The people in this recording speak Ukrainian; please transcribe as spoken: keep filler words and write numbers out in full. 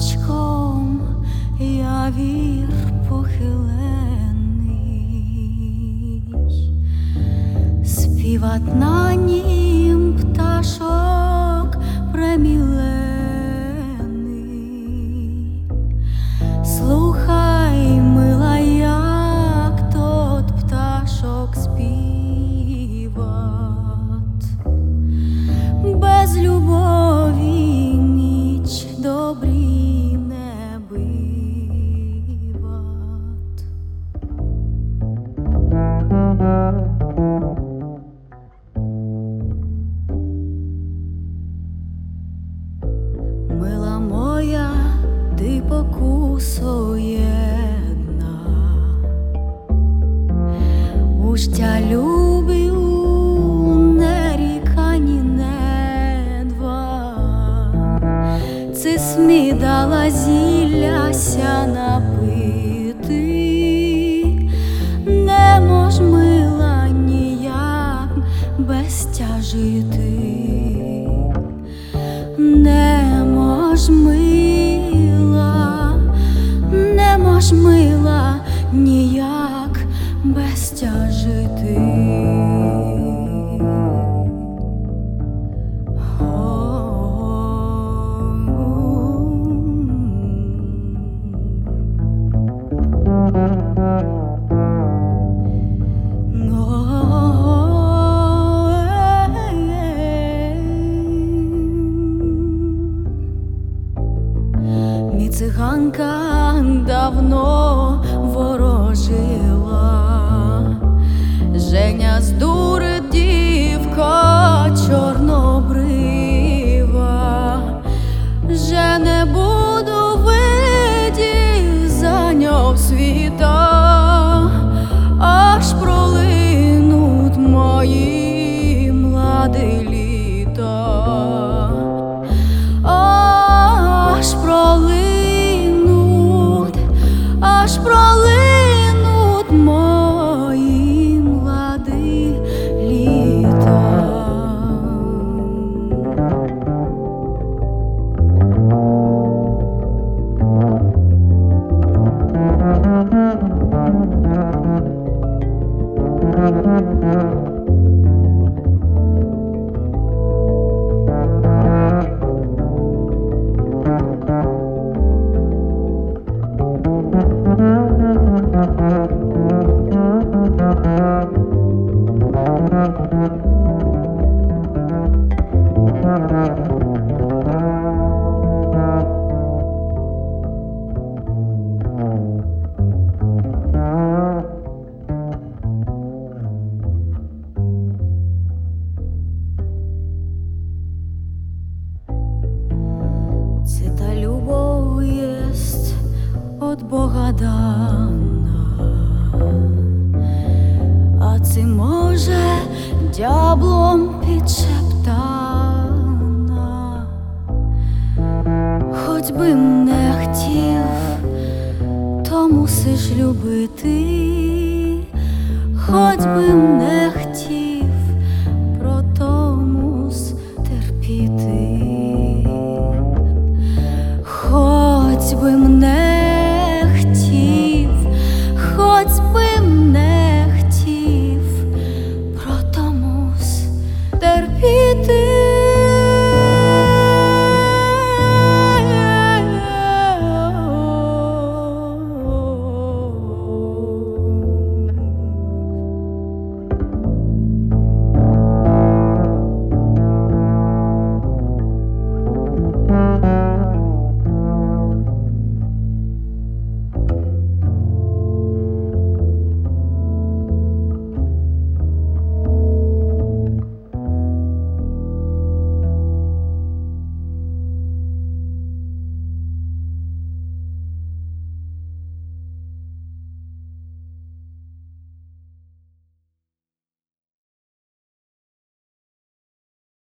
раночком явір похилений, співать на нім пташок премілений. Слухай, мила, як тот пташок співат, без любові ніч добрі не биват. Мила моя, ти покусо єдна, ущтя любив не ріка, ні не два. Ци смідала зілляся напити, не мож, мила, ніяк без тя жити. Не мож, мила, не мож, мила, ніяк без тя жити. Мі циганка давно ворожила, Женя здурить дівка чорнобрива, же не буду видів за нього світа, аж пролинуть мої младі літа, аж пролинуть, аж пролинуть мої младі літа. Та любов єсть от Бога дана, а це може дяблом підшептана. Хоч би не хотів, то мусиш любити, хоч би не хотів,